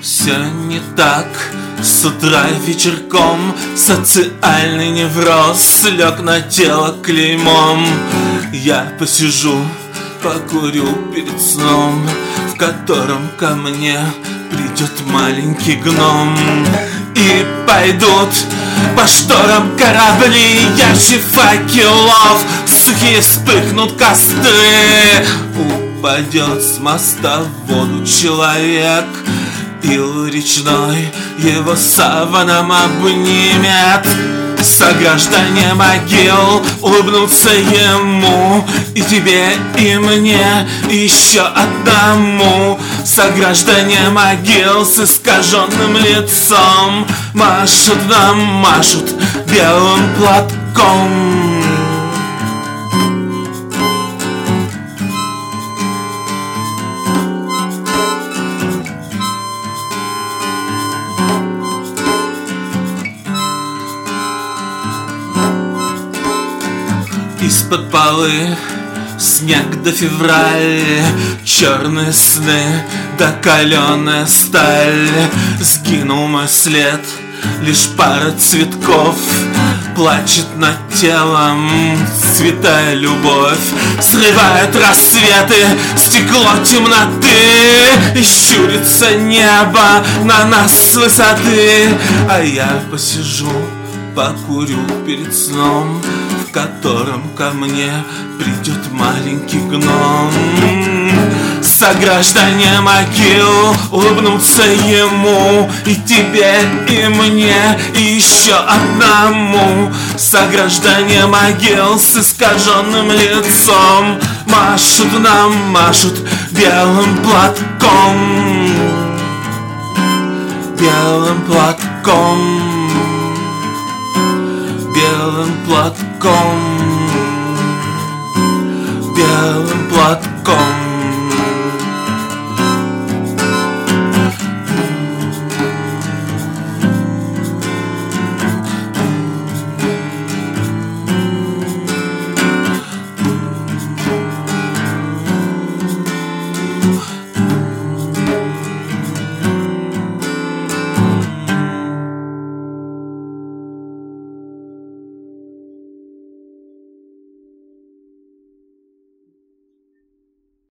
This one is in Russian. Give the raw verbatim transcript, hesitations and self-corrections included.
Все не так, с утра вечерком социальный невроз лег на тело клеймом. Я посижу, покурю перед сном, в котором ко мне придет маленький гном. И пойдут по шторам корабли ярче факелов, сухие вспыхнут костры. Упадет с моста в воду человек, ил речной его саваном обнимет. Сограждане могил улыбнутся ему, и тебе, и мне, и еще одному. Сограждане могил с искаженным лицом машут нам, машут белым платком. Из-под полы снег до февраль, черные сны да каленая сталь. Сгинул мой след, лишь пара цветков плачет над телом святая любовь. Срывают рассветы стекло темноты, и щурится небо на нас с высоты. А я посижу, покурю перед сном, в котором ко мне придет маленький гном. Сограждане могил улыбнутся ему, и тебе, и мне, и еще одному. Сограждане могил с искаженным лицом машут нам, машут белым платком. Белым платком. Белым платком, белым платком.